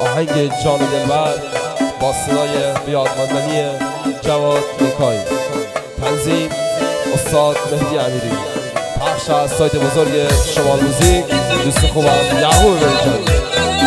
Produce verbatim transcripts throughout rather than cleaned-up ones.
آهنگ جان دلبر با صدای بیادماندنی جواد نیکایی، تنظیم استاد مهدی امیری، پخش از سایت بزرگ شمال موزیک، دوست خوبم یعقوب بریجان.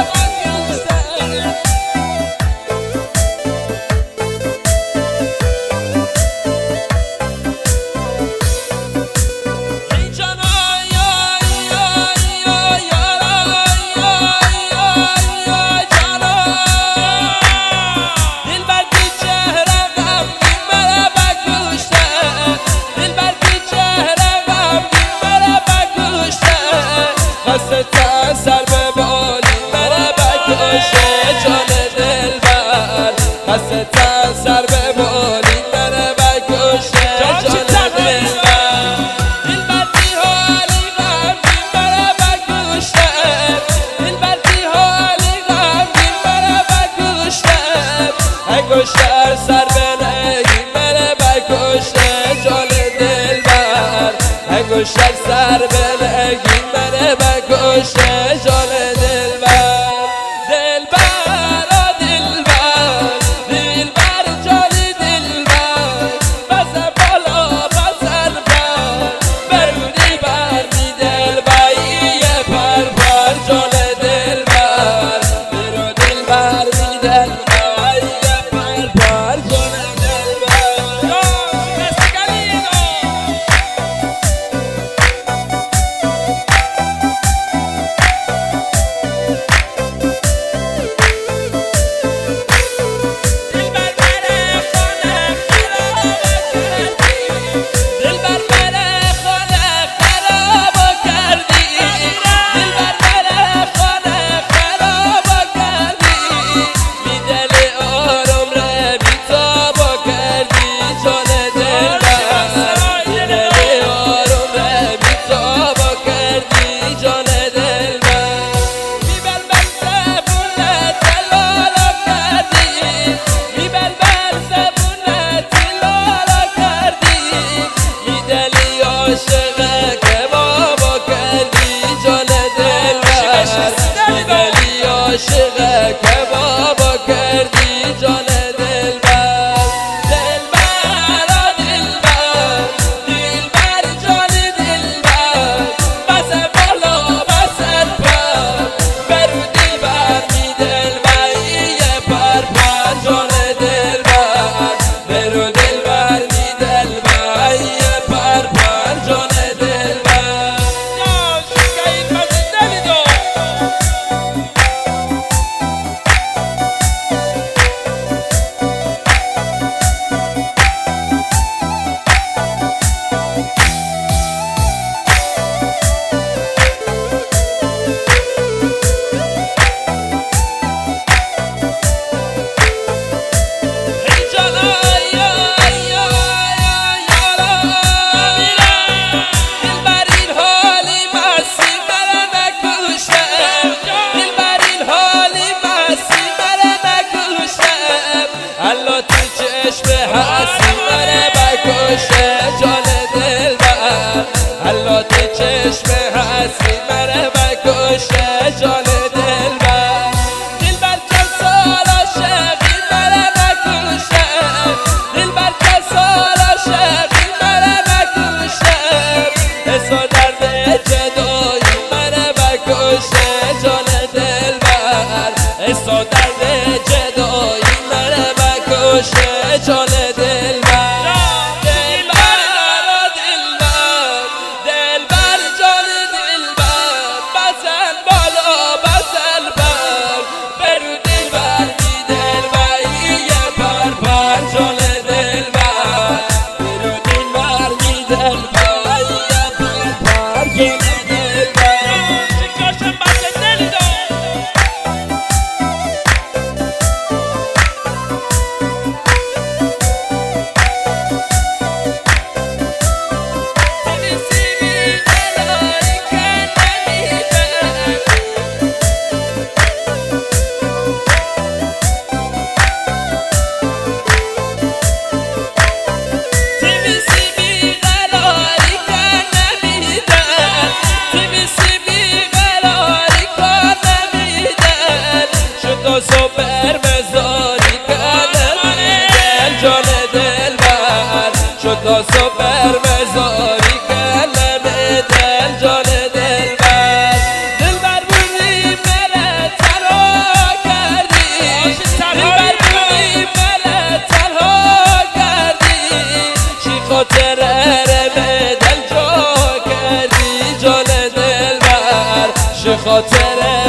سر به بالی بره بکشه جان دلبر، خسته سر به بالی بره بکشه جان دلبر. دلبر بی حالی غمگین بره بکشه، دلبر بی حالی غمگین بره بکشه، انگشتر سر به نگین بره بکشه جان دلبر، انگشتر سر به نگین بره بکشه جان دلبر. دلبر آ دلبر، دلبر جان دلبر، بس بالا بس بر، برودی بر می دلبر یه پر پر جان دلبر، برو دلبر می دلبر یه پر پر جان دلبر. عاشق کبابا کردی جان دلبر. دلبر آ دلبر، دلبر جان دلبر، بس بالا بس پر، برو دلبر می دلبر یه پر پر جان دلبر، برو دلبر می دلبر یه پر پر جان دلبر.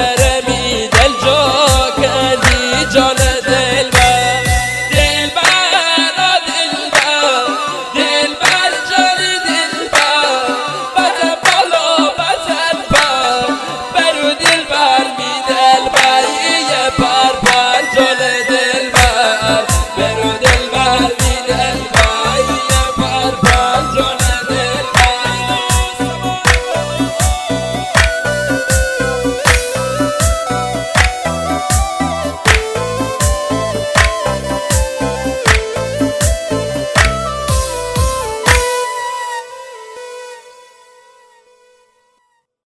بره